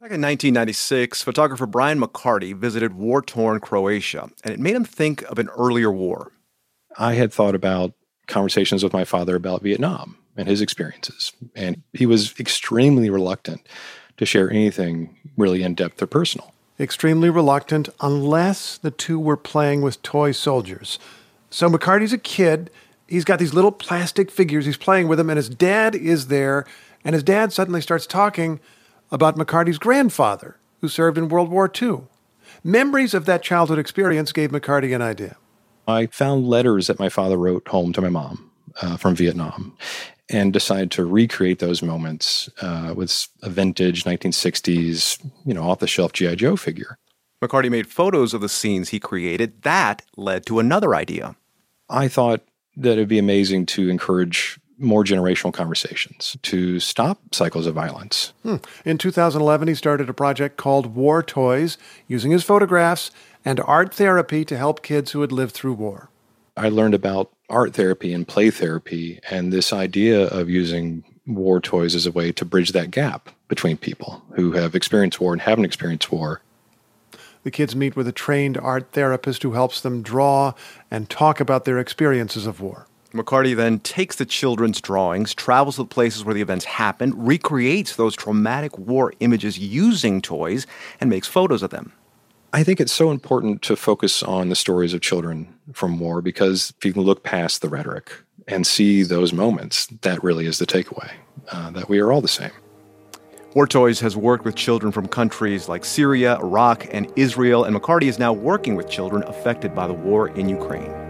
Back in 1996, photographer Brian McCarty visited war-torn Croatia, and it made him think of an earlier war. I had thought about conversations with my father about Vietnam and his experiences, and he was extremely reluctant to share anything really in-depth or personal. Extremely reluctant unless the two were playing with toy soldiers. So McCarty's a kid. He's got these little plastic figures. He's playing with them, and his dad is there, and his dad suddenly starts talking about McCarty's grandfather, who served in World War II. Memories of that childhood experience gave McCarty an idea. I found letters that my father wrote home to my mom from Vietnam and decided to recreate those moments with a vintage 1960s, off-the-shelf G.I. Joe figure. McCarty made photos of the scenes he created. That led to another idea. I thought that it'd be amazing to encourage more generational conversations to stop cycles of violence. In 2011, he started a project called War Toys, using his photographs and art therapy to help kids who had lived through war. I learned about art therapy and play therapy and this idea of using war toys as a way to bridge that gap between people who have experienced war and haven't experienced war. The kids meet with a trained art therapist who helps them draw and talk about their experiences of war. McCarty then takes the children's drawings, travels to the places where the events happened, recreates those traumatic war images using toys, and makes photos of them. I think it's so important to focus on the stories of children from war because if you can look past the rhetoric and see those moments, that really is the takeaway, that we are all the same. War Toys has worked with children from countries like Syria, Iraq, and Israel, and McCarty is now working with children affected by the war in Ukraine.